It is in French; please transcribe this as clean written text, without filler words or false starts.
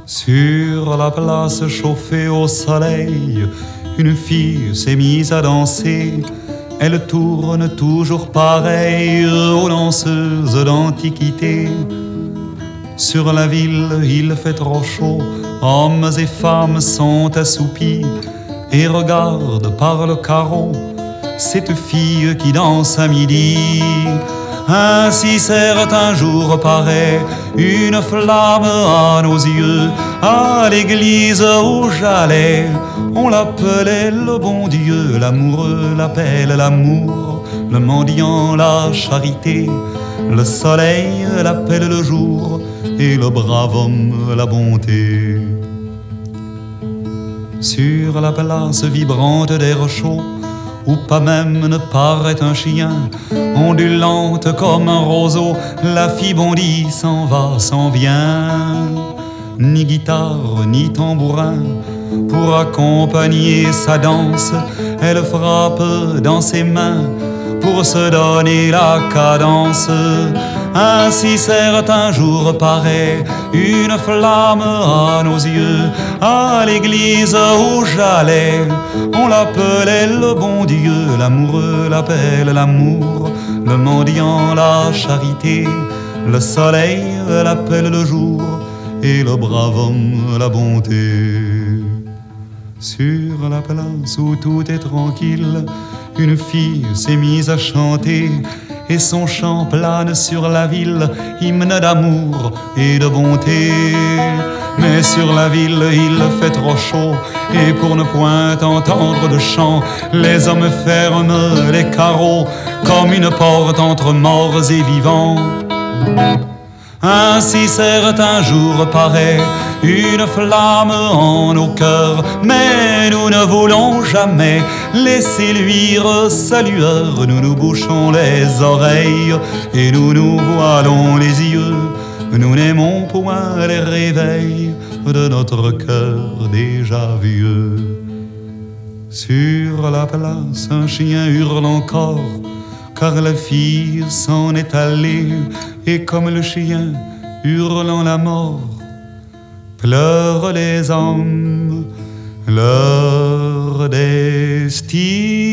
Sur la place chauffée au soleil, une fille s'est mise à danser. Elle tourne toujours pareille aux danseuses d'antiquité. Sur la ville, il fait trop chaud, hommes et femmes sont assoupis et regardent par le carreau cette fille qui danse à midi. Ainsi certains jours paraît une flamme à nos yeux. À l'église où j'allais, on l'appelait le bon Dieu. L'amoureux l'appelle l'amour, le mendiant la charité. Le soleil l'appelle le jour et le brave homme la bonté. Sur la place vibrante d'air chaud, où pas même ne paraît un chien, ondulante comme un roseau, la fille bondit, s'en va, s'en vient. Ni guitare, ni tambourin, pour accompagner sa danse, elle frappe dans ses mains pour se donner la cadence. Ainsi certains jours paraît une flamme à nos yeux. À l'église où j'allais, on l'appelait le bon Dieu. L'amoureux l'appelle l'amour, le mendiant la charité. Le soleil l'appelle le jour et le brave homme la bonté. Sur la place où tout est tranquille, une fille s'est mise à chanter et son chant plane sur la ville, hymne d'amour et de bonté. Mais sur la ville il fait trop chaud et pour ne point entendre de chant, les hommes ferment les carreaux comme une porte entre morts et vivants. Ainsi certains jours paraît une flamme en nos cœurs, mais nous ne voulons jamais laisser luire sa lueur. Nous nous bouchons les oreilles et nous nous voilons les yeux. Nous n'aimons point les réveils de notre cœur déjà vieux. Sur la place, un chien hurle encore, car la fille s'en est allée, et comme le chien hurlant la mort, pleurent les hommes leur destinée.